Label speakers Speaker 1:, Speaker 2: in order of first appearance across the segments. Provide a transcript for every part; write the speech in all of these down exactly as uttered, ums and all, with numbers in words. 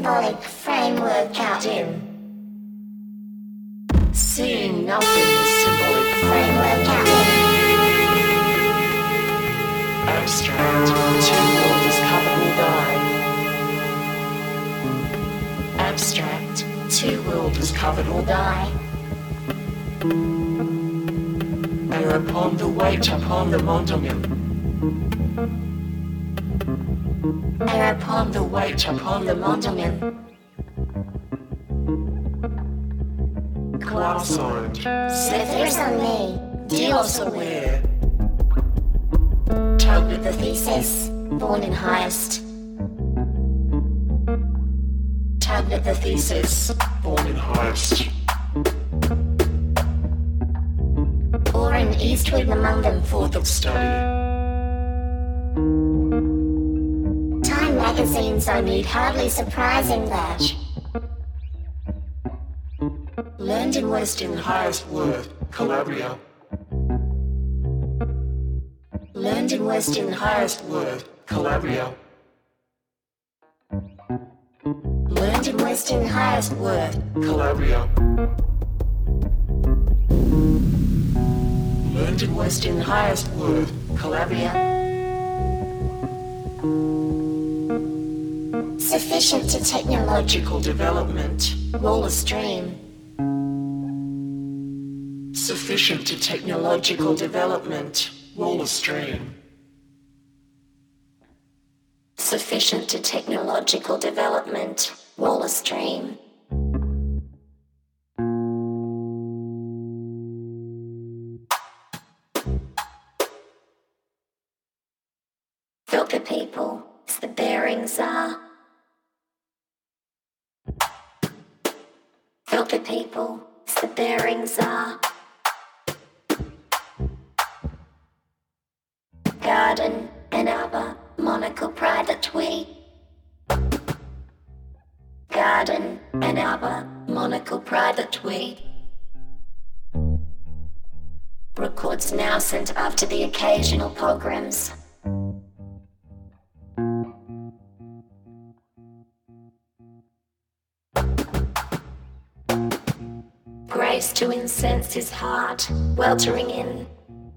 Speaker 1: symbolic framework out in.
Speaker 2: Seeing nothing is symbolic
Speaker 1: Framework out in.
Speaker 2: abstract. Two world is covered will die. Abstract. Two world is covered will die. And upon the weight upon the monument. And upon the weight upon the monument. Glass orange.
Speaker 1: Slithers on me.
Speaker 2: Dios aware.
Speaker 1: Tug with the thesis. Born in highest.
Speaker 2: Tag with the thesis. Born in highest.
Speaker 1: Or in eastward among them.
Speaker 2: Fourth of study.
Speaker 1: Time magazine, so need hardly surprising that.
Speaker 2: Learned in West in highest worth. Calabria. Learned in West in highest worth. Calabria. Learned in West in highest worth. Calabria. Learned in West in highest worth. Calabria.
Speaker 1: Sufficient to technological
Speaker 2: development.
Speaker 1: roll a stream.
Speaker 2: Sufficient to technological development. Roll a stream.
Speaker 1: Sufficient to technological development. Roll a stream. Filter people, as the bearings are. Filter people, as the bearings are. Garden and arbor, monocle pride that we. Garden and arbor, monocle pride that we. Records now sent after the occasional pogroms. Grace to incense his heart, weltering in.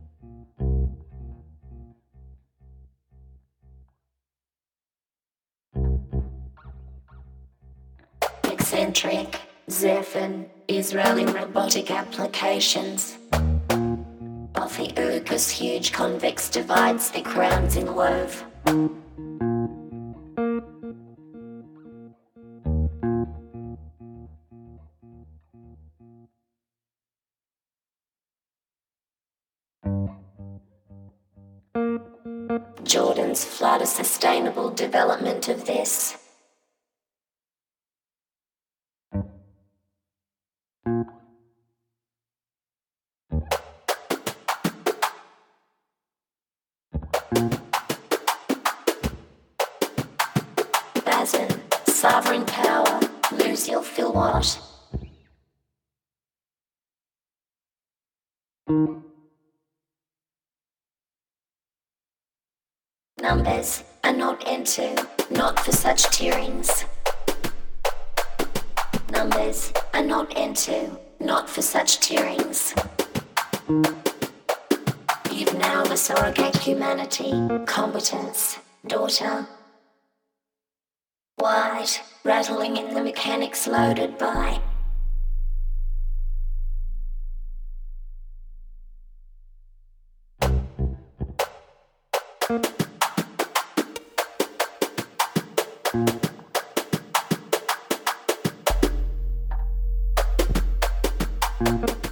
Speaker 1: Eccentric, Zephyr, Israeli robotic applications. Of the Urkus huge convex divides the crowns in wove. Jordan's flood a sustainable development of this. Basin, sovereign power, lose your feel what? Numbers are not into, not for such tearings. Numbers are not into, not for such tearings. You've now the surrogate humanity, competence, daughter. White, rattling in the mechanics loaded by. Thank you.